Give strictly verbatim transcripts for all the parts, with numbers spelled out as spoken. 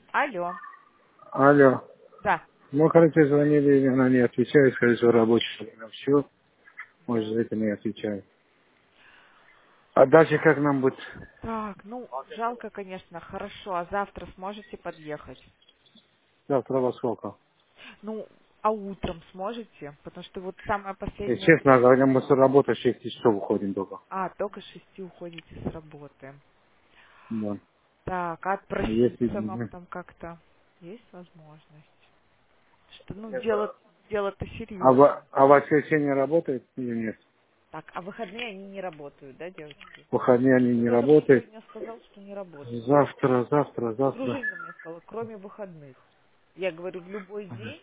Алло. Алло. Да. Ну, короче, звонили, она не отвечает, сказали, что рабочее время. Все, может, Да. за это не отвечает. А дальше как нам будет? Так, ну, жалко, конечно, хорошо. А завтра сможете подъехать? Завтра во сколько? Ну, а утром сможете? Потому что вот самое И, последнее честно время... говоря, мы с работы в шесть часов уходим только. А, только с шести уходите с работы. Да. Так, а А если... отпроситься вам мгм. там как-то есть возможность? Что, ну, дело, дело-то А, серьезное. в, а в воскресенье работает или нет? Так, а выходные они не работают, да, девочки? В выходные они не Кто-то мне работают. сегодня сказал, что не работают. Завтра, завтра, завтра. Дружина мне сказала, кроме выходных. Я говорю, в любой день.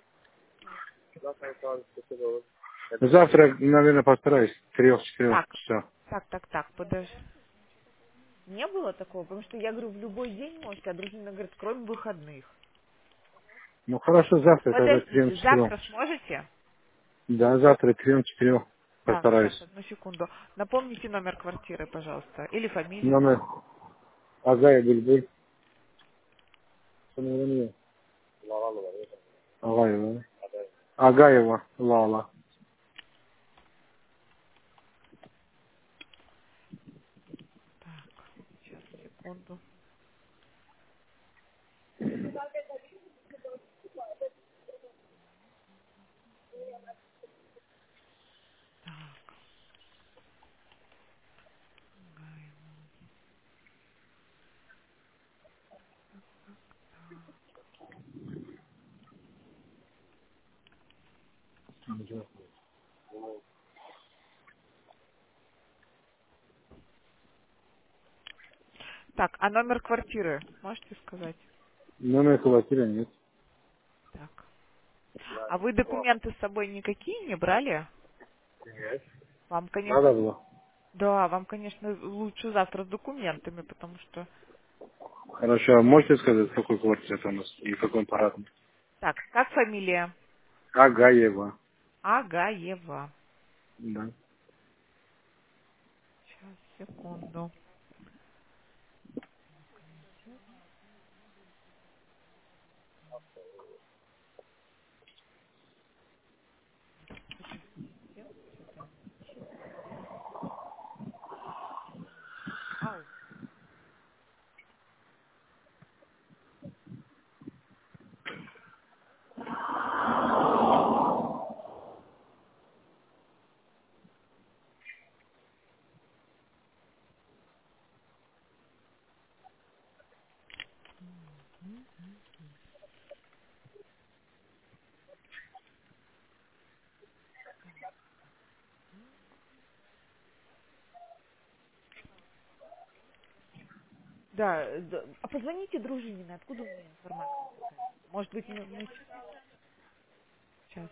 Завтра, наверное, постараюсь. Трех-четырех Так, часов. так, так, так, подожди. Не было такого, потому что я говорю, в любой день можете, а дружина говорит, кроме выходных. Ну, хорошо, завтра тогда Подождите, трем-четырех. завтра сможете? Да, завтра трем-четырех Так, сейчас, постараюсь. одну секунду. Напомните номер квартиры, пожалуйста. Или фамилию. Номер Агая Бульбуль. Агаева. Агаева Лала. Так, сейчас, секунду. Так, так, а номер квартиры можете сказать? Номер квартиры нет. Так. А вы документы с собой никакие не брали? Вам, Надо конечно, было. да, вам, конечно, лучше завтра с документами, потому что... Хорошо, а можете сказать, какой квартира это у нас и какой парадный? Так, как фамилия? Агаева. Агаева. Да. Сейчас, секунду. Что-то совсем что-то не ищет. Ау. Да, э, да. А позвоните дружининой, откуда у меня информация такая? Может быть, мы... мы... Сейчас.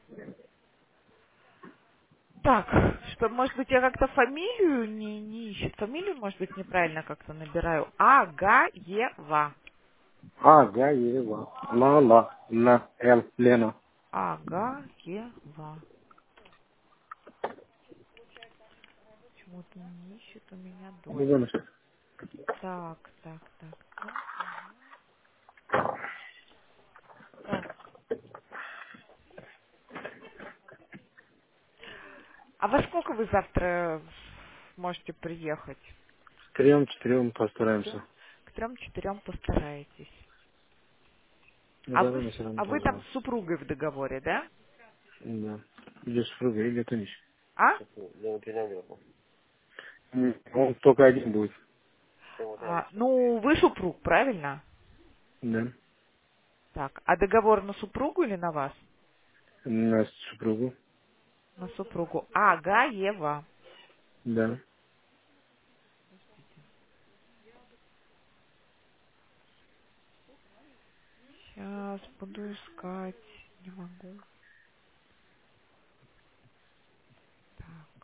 Так, что, может быть, я как-то фамилию не, не ищет. Фамилию, может быть, неправильно как-то набираю. Агаева. Агаева. Лала. На. Л. Лена. Агаева. Почему-то не ищет у меня Ну, дочь. знаешь, Так, так, так, так. Так. А во сколько вы завтра можете приехать? К трем-четырем К трем, постараемся. к трем-четырем постараетесь. Ну, А вы, заранее все с- равно а вы там позвоню. с супругой в договоре, да? Да. Идешь с супругой или ты не? А? М, Он только один будет. А, ну, вы супруг, правильно? Да. Так, а договор на супругу или на вас? На супругу. На супругу. Агаева. Да. Сейчас буду искать. Не могу. Так,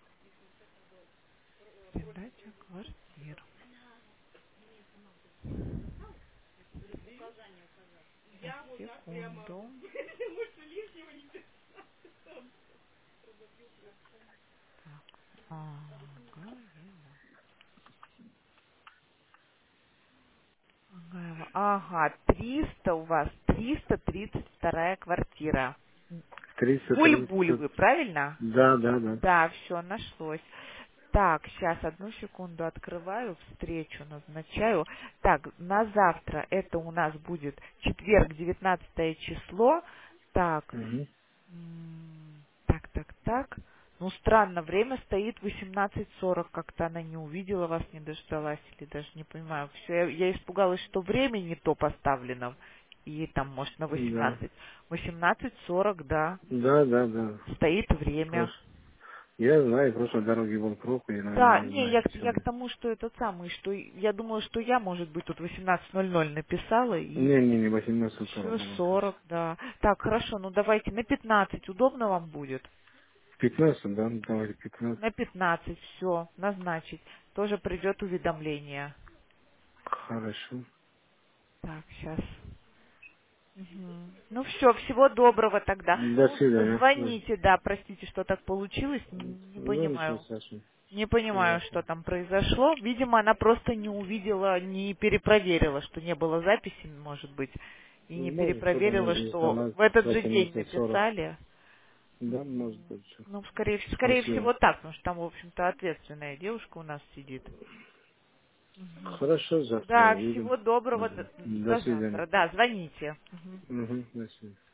передача квартир. Секунду. Так, Агаева. Агаева. Ага, триста у вас, триста тридцать вторая квартира. триста Буль-буль тридцать. вы, правильно? Да, да, да. Да, все, нашлось. Так, сейчас одну секунду открываю, встречу назначаю. Так, на завтра это у нас будет четверг, девятнадцатое число. Так, Угу. м, так, так, так. Ну, странно, время стоит восемнадцать сорок, как-то она не увидела вас, не дождалась, или даже не понимаю. Все, я, я испугалась, что время не то поставлено, и там, может, на Да. восемнадцать. восемнадцать сорок, да, Да, да, да. стоит время. Просто. Я знаю, просто дороги вон круг, и надо, Да, я не, я, знаю к- все. я к тому, что этот самый, что я думала, что я, может быть, тут восемнадцать ноль ноль написала и Не, не, не, восемнадцать сорок все было как раз. сорок, да. Так, хорошо, ну давайте на пятнадцать, удобно вам будет? пятнадцать, да? Давайте пятнадцать. На пятнадцать, все, назначить. Тоже придет уведомление. Хорошо. Так, сейчас. Ну все, всего доброго тогда. До Ну, свидания. Да. звоните, да, простите, что так получилось, н- не Ну, ничего понимаю. страшного. Не Все понимаю, что ясно. там произошло. Видимо, она просто не увидела, не перепроверила, что не было записи, может быть, и не Может, что-то перепроверила, нужно что сдавать в этот же день восемнадцать сорок. написали. Да, может Мгм. быть. Всё. Ну, скорее, скорее Спасибо. всего так, потому что там, в общем-то, ответственная девушка у нас сидит. Мгм. Хорошо, завтра Да, увидим. всего доброго, до, Мгм. До до свидания. завтра. Да, звоните. Мгм. Угу, до свидания.